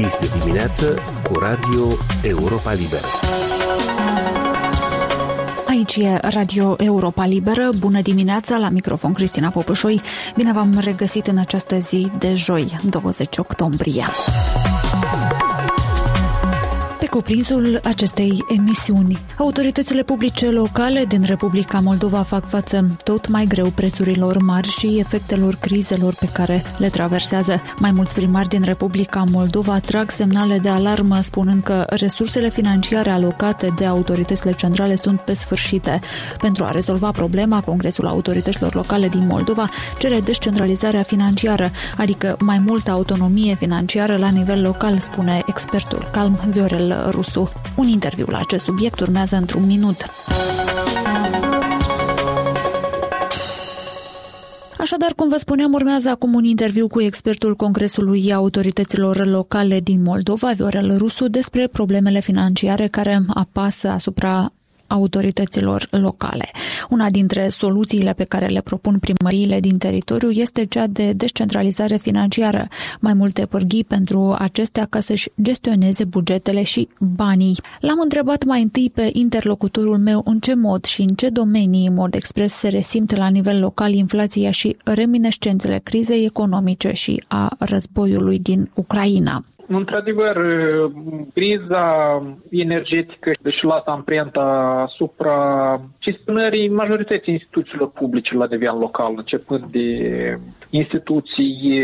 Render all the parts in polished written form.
Este dimineață cu Radio Europa Liberă. Aici e Radio Europa Liberă. Bună dimineața, la microfon Cristina Popușoi. Bine v-am regăsit în această zi de joi, 20 octombrie. Pe cuprinsul acestei emisiuni, autoritățile publice locale din Republica Moldova fac față tot mai greu prețurilor mari și efectelor crizelor pe care le traversează. Mai mulți primari din Republica Moldova trag semnale de alarmă, spunând că resursele financiare alocate de autoritățile centrale sunt pe sfârșite. Pentru a rezolva problema, Congresul Autorităților Locale din Moldova cere descentralizarea financiară, adică mai multă autonomie financiară la nivel local, spune expertul Calm Viorel Rusu. Un interviu la acest subiect urmează într-un minut. Așadar, cum vă spuneam, urmează acum un interviu cu expertul Congresului Autorităților Locale din Moldova, Viorel Rusu, despre problemele financiare care apasă asupra autorităților locale. Una dintre soluțiile pe care le propun primăriile din teritoriu este cea de descentralizare financiară, mai multe pârghii pentru acestea ca să-și gestioneze bugetele și banii. L-am întrebat mai întâi pe interlocutorul meu în ce mod și în ce domenii în mod expres se resimt la nivel local inflația și reminiscențele crizei economice și a războiului din Ucraina. Într-adevăr, criza energetică își lasă amprenta asupra gestionării majorității instituțiilor publice la nivel local, începând de instituții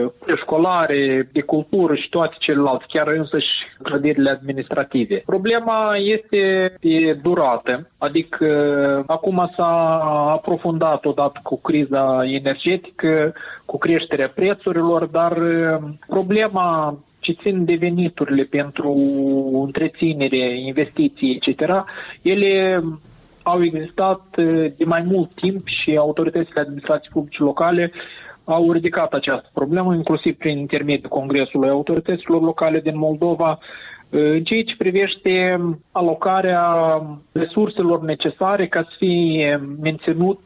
școlare, de cultură și toate celelalte, chiar însăși clădirile administrative. Problema este de durată, adică acum s-a aprofundat odată cu criza energetică, cu creșterea prețurilor, dar problema ce țin de veniturile pentru întreținere, investiții, etc., ele au existat de mai mult timp și autoritățile administrației publice locale au ridicat această problemă, inclusiv prin intermediul Congresului Autorităților Locale din Moldova, în ceea ce privește alocarea resurselor necesare ca să fie menținut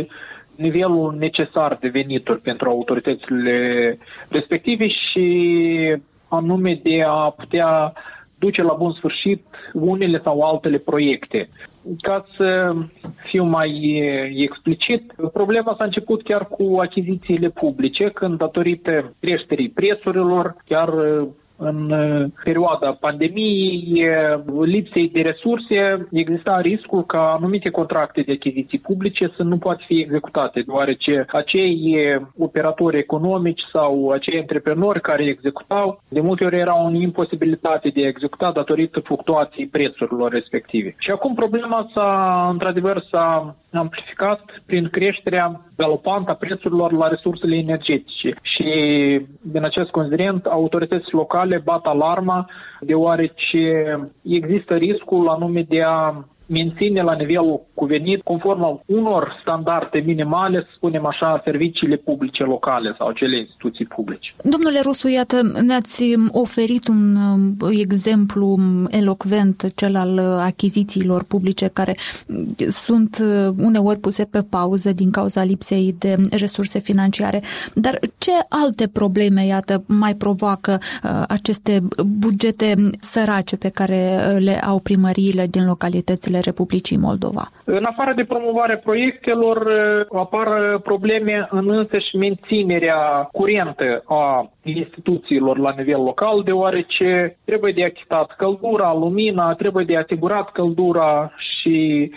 nivelul necesar de venituri pentru autoritățile respective și anume de a putea duce la bun sfârșit unele sau altele proiecte. Ca să fiu mai explicit, problema s-a început chiar cu achizițiile publice, când datorită creșterii prețurilor, chiar în perioada pandemiei, lipsei de resurse, exista riscul ca anumite contracte de achiziții publice să nu poată fi executate, deoarece acei operatori economici sau acei antreprenori care executau, de multe ori erau în imposibilitate de a executa datorită fluctuației prețurilor respective. Și acum problema într-adevăr s-a amplificat prin creșterea galopantă a prețurilor la resursele energetice. Și din acest considerent, autoritățile locale bat alarma, deoarece există riscul anume de a menține la nivelul cuvenit, conform unor standarde minimale, să spunem așa, serviciile publice locale sau cele instituții publice. Domnule Rusu, iată, ne-ați oferit un exemplu elocvent, cel al achizițiilor publice, care sunt uneori puse pe pauză din cauza lipsei de resurse financiare. Dar ce alte probleme, iată, mai provoacă aceste bugete sărace pe care le au primăriile din localitățile Republicii Moldova? În afară de promovarea proiectelor, apar probleme în însăși menținerea curentă a instituțiilor la nivel local, deoarece trebuie de achitat căldura, lumina, trebuie de asigurat căldura și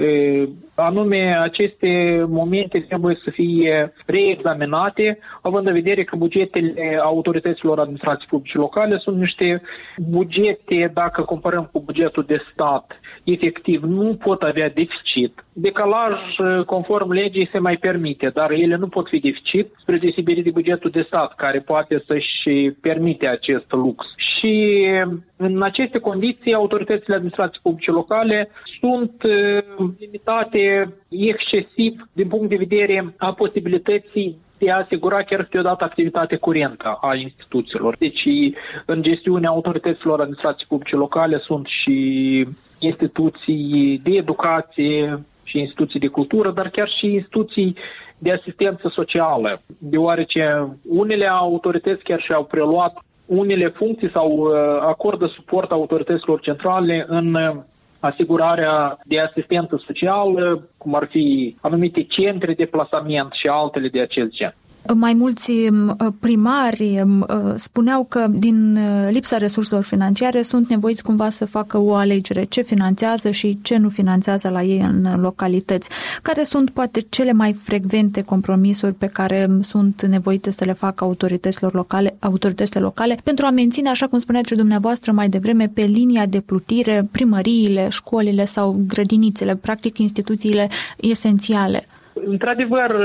anume aceste momente trebuie să fie reexaminate, având în vedere că bugetele autorităților administrației publice locale sunt niște bugete, dacă comparăm cu bugetul de stat, efectiv nu pot avea deficit. Decalaj conform legii se mai permite, dar ele nu pot fi deficit, spre deosebire de bugetul de stat, care poate să-și permite acest lux. Și în aceste condiții, autoritățile administrației publice locale sunt limitate excesiv din punct de vedere a posibilității de a asigura chiar câteodată activitatea curentă a instituțiilor. Deci, în gestiunea autorităților administrației publice locale sunt și instituții de educație și instituții de cultură, dar chiar și instituții de asistență socială, deoarece unele autorități chiar și-au preluat unele funcții sau acordă suport autorităților centrale în asigurarea de asistență socială, cum ar fi anumite centre de plasament și altele de acest gen. Mai mulți primari spuneau că din lipsa resurselor financiare sunt nevoiți cumva să facă o alegere, ce finanțează și ce nu finanțează la ei în localități. Care sunt poate cele mai frecvente compromisuri pe care sunt nevoite să le facă autoritățile locale pentru a menține, așa cum spuneați și dumneavoastră mai devreme, pe linia de plutire primăriile, școlile sau grădinițele, practic instituțiile esențiale? Într-adevăr,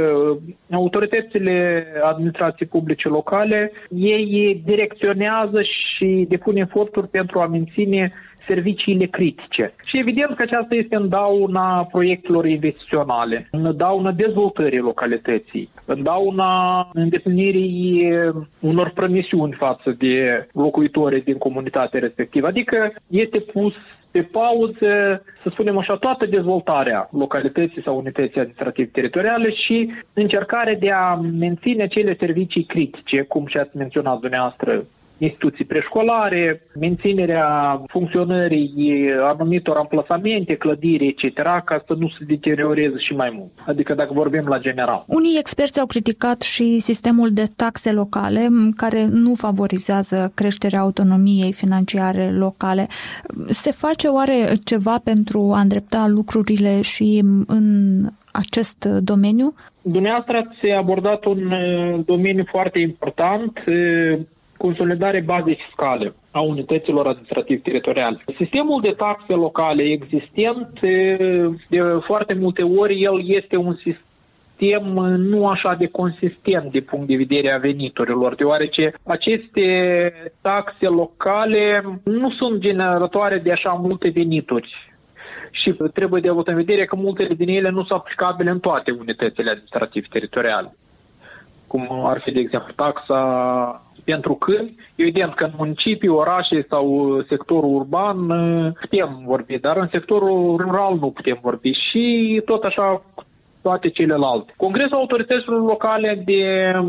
autoritățile administrației publice locale, ei direcționează și depun eforturi pentru a menține serviciile critice. Și evident că aceasta este în dauna proiectelor investiționale, în dauna dezvoltării localității, în dauna îndeplinirii unor promisiuni față de locuitorii din comunitatea respectivă. Adică este pus pe pauză, să spunem așa, toată dezvoltarea localității sau unității administrativ-teritoriale și încercarea de a menține cele servicii critice, cum și ați menționat dumneavoastră, instituții preșcolare, menținerea funcționării anumitor amplasamente, clădiri, etc., ca să nu se deterioreze și mai mult. Adică dacă vorbim la general. Unii experți au criticat și sistemul de taxe locale, care nu favorizează creșterea autonomiei financiare locale. Se face oare ceva pentru a îndrepta lucrurile și în acest domeniu? Dumneavoastră ați abordat un domeniu foarte important, consolidare bazei fiscale a unităților administrativ-teritoriale. Sistemul de taxe locale existent, de foarte multe ori, el este un sistem nu așa de consistent de punct de vedere a veniturilor, deoarece aceste taxe locale nu sunt generatoare de așa multe venituri. Și trebuie de avut în vedere că multele din ele nu sunt aplicabile în toate unitățile administrativ-teritoriale. Cum ar fi, de exemplu, taxa pentru câini. Evident că în municipii, orașe sau sectorul urban putem vorbi, dar în sectorul rural nu putem vorbi și tot așa toate celelalte. Congresul autorităților locale de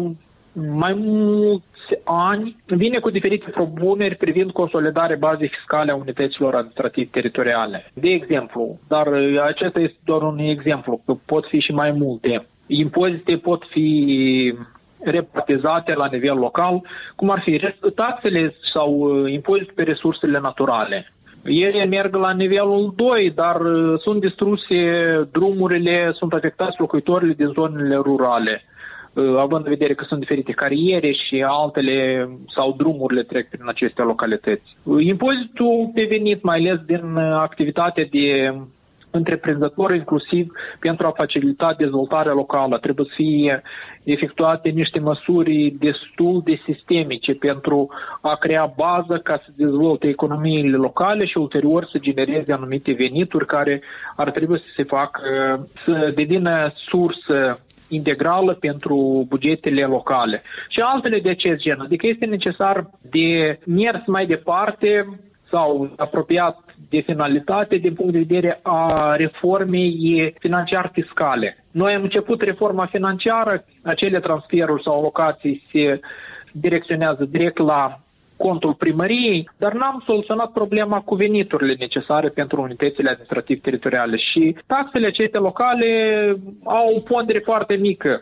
mai mulți ani vine cu diferite propuneri privind consolidarea bazei fiscale a unităților administrativ-teritoriale. De exemplu, dar acesta este doar un exemplu, că pot fi și mai multe. Impozite pot fi repartizate la nivel local, cum ar fi taxele sau impozitul pe resursele naturale. Ele merg la nivelul 2, dar sunt distruse drumurile, sunt afectați locuitorii din zonele rurale, având în vedere că sunt diferite cariere și altele sau drumurile trec prin aceste localități. Impozitul pe venit, mai ales din activitatea de întreprinzători, inclusiv pentru a facilita dezvoltarea locală. Trebuie să fie efectuate niște măsuri destul de sistemice pentru a crea bază ca să dezvolte economiile locale și ulterior să genereze anumite venituri care ar trebui să se facă, să devină sursă integrală pentru bugetele locale. Și altele de acest gen. Adică este necesar de mers mai departe sau apropiat de finalitate din punct de vedere a reformei financiar-fiscale. Noi am început reforma financiară, acele transferuri sau alocații se direcționează direct la contul primăriei, dar n-am soluționat problema cu veniturile necesare pentru unitățile administrativ-teritoriale și taxele acestea locale au o pondere foarte mică,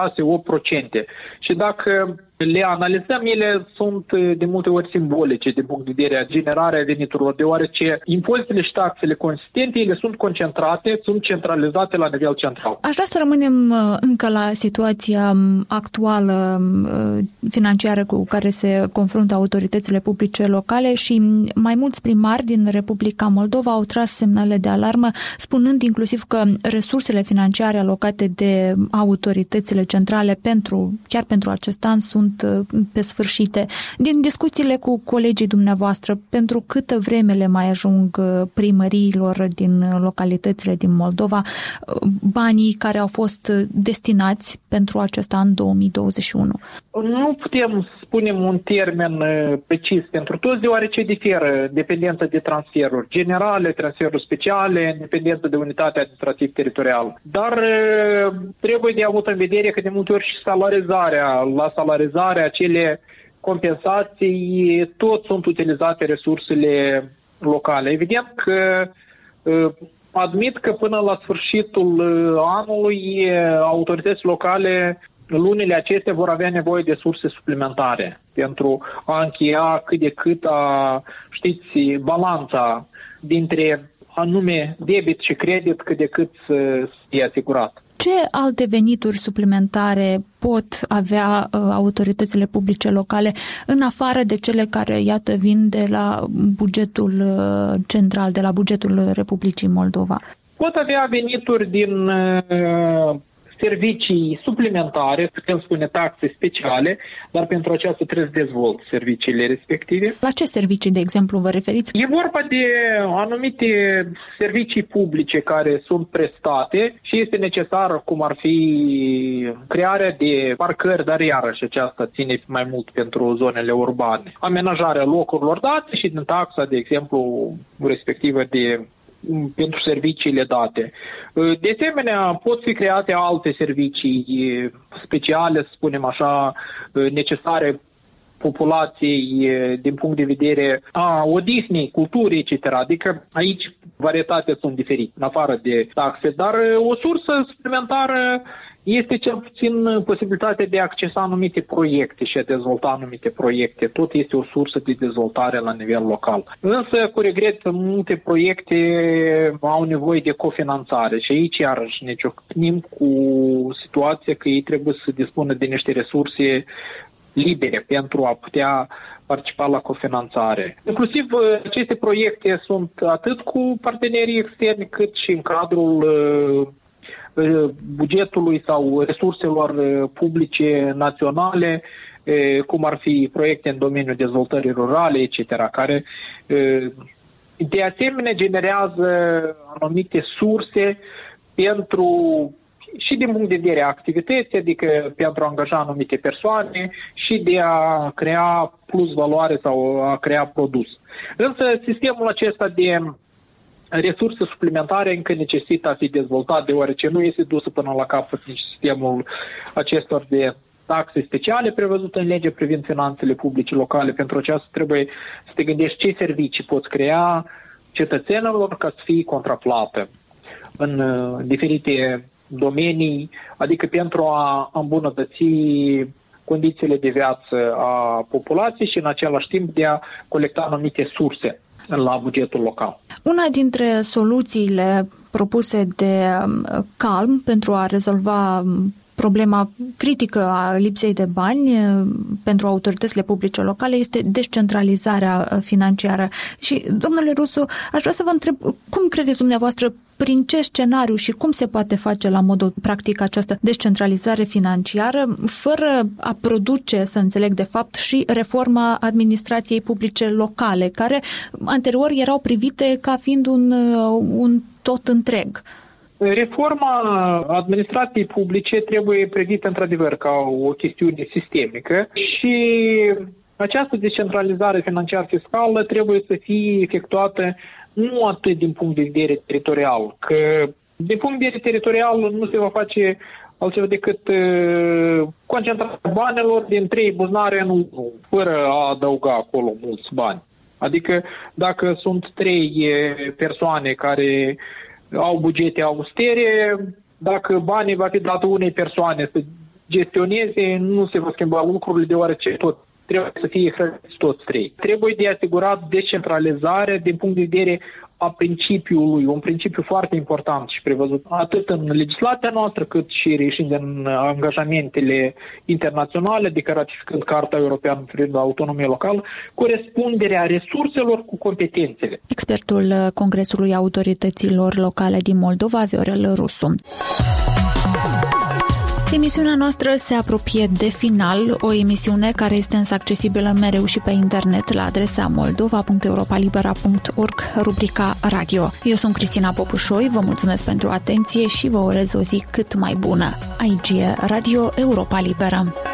6-8%. Și dacă le analizăm, ele sunt de multe ori simbolice din punct de vedere a generarea veniturilor, deoarece impozitele și taxele consistente, ele sunt concentrate, sunt centralizate la nivel central. Aș vrea să rămânem încă la situația actuală financiară cu care se confruntă autoritățile publice locale și mai mulți primari din Republica Moldova au tras semnale de alarmă, spunând inclusiv că resursele financiare alocate de autoritățile centrale chiar pentru acest an sunt pe sfârșite. Din discuțiile cu colegii dumneavoastră, pentru câtă vreme le mai ajung primăriilor din localitățile din Moldova banii care au fost destinați pentru acest an 2021? Nu putem spune un termen precis pentru toți, deoarece diferă dependență de transferuri generale, transferuri speciale, dependență de unitate administrativ-teritorială. Dar trebuie de avut în vedere că de multe ori și la salarizare acele compensații, tot sunt utilizate resursele locale. Evident că admit că până la sfârșitul anului autoritățile locale, lunile acestea, vor avea nevoie de surse suplimentare pentru a încheia cât de cât balanța dintre anume debit și credit cât de cât să fie asigurat. Ce alte venituri suplimentare pot avea autoritățile publice locale în afară de cele care, iată, vin de la bugetul central, de la bugetul Republicii Moldova? Pot avea venituri din servicii suplimentare, putem spune taxe speciale, dar pentru aceasta trebuie să dezvolt serviciile respective. La ce servicii, de exemplu, vă referiți? E vorba de anumite servicii publice care sunt prestate și este necesar, cum ar fi crearea de parcări, dar iarăși aceasta ține mai mult pentru zonele urbane. Amenajarea locurilor date și din taxa, de exemplu, respectivă pentru serviciile date. De asemenea, pot fi create alte servicii speciale, să spunem așa, necesare populației din punct de vedere a odihnei, culturii, etc. Adică aici varietatea sunt diferite, în afară de taxe, dar o sursă suplimentară este cel puțin posibilitatea de a accesa anumite proiecte și a dezvolta anumite proiecte. Tot este o sursă de dezvoltare la nivel local. Însă, cu regret, multe proiecte au nevoie de cofinanțare și aici iarăși ne ciocnim cu situația că ei trebuie să dispună de niște resurse libere pentru a putea participa la cofinanțare. Inclusiv aceste proiecte sunt atât cu partenerii externi cât și în cadrul bugetului sau resurselor publice naționale, cum ar fi proiecte în domeniul dezvoltării rurale, etc., care de asemenea generează anumite surse și din punct de vedere a activității, adică pentru a angaja anumite persoane și de a crea plus valoare sau a crea produs. Însă sistemul acesta de resurse suplimentare încă necesită a fi dezvoltat, deoarece nu este dusă până la capăt nici sistemul acestor de taxe speciale prevăzute în lege privind finanțele publice locale. Pentru aceasta trebuie să te gândești ce servicii poți crea cetățenilor ca să fie contraplată în diferite domenii, adică pentru a îmbunătăți condițiile de viață a populației și în același timp de a colecta anumite surse la bugetul local. Una dintre soluțiile propuse de Calm pentru a rezolva problema critică a lipsei de bani pentru autoritățile publice locale este descentralizarea financiară. Și, domnule Rusu, aș vrea să vă întreb, cum credeți dumneavoastră, prin ce scenariu și cum se poate face la modul practic această descentralizare financiară fără a produce, să înțeleg de fapt, și reforma administrației publice locale, care anterior erau privite ca fiind un tot întreg? Reforma administrației publice trebuie privită într-adevăr ca o chestiune sistemică și această descentralizare financiar-fiscală trebuie să fie efectuată nu atât din punct de vedere teritorial, că din punct de vedere teritorial nu se va face altceva decât concentrarea banilor din 3 buzunare în 1, fără a adăuga acolo mulți bani. Adică dacă sunt 3 persoane care au bugete austere, dacă banii va fi dat unei persoane să gestioneze, nu se va schimba lucrurile, deoarece tot trebuie să fie hrăniți toți 3. Trebuie de asigurat descentralizarea din punct de vedere a principiului, un principiu foarte important și prevăzut atât în legislația noastră, cât și reieșind în angajamentele internaționale, adică ratificând Carta Europeană privind autonomia locală, corespunderea resurselor cu competențele. Expertul Congresului Autorităților Locale din Moldova, Viorel Rusu. Emisiunea noastră se apropie de final, o emisiune care este însă accesibilă mereu și pe internet la adresa moldova.europalibera.org, rubrica Radio. Eu sunt Cristina Popușoi, vă mulțumesc pentru atenție și vă urez o zi cât mai bună. Aici e Radio Europa Liberă.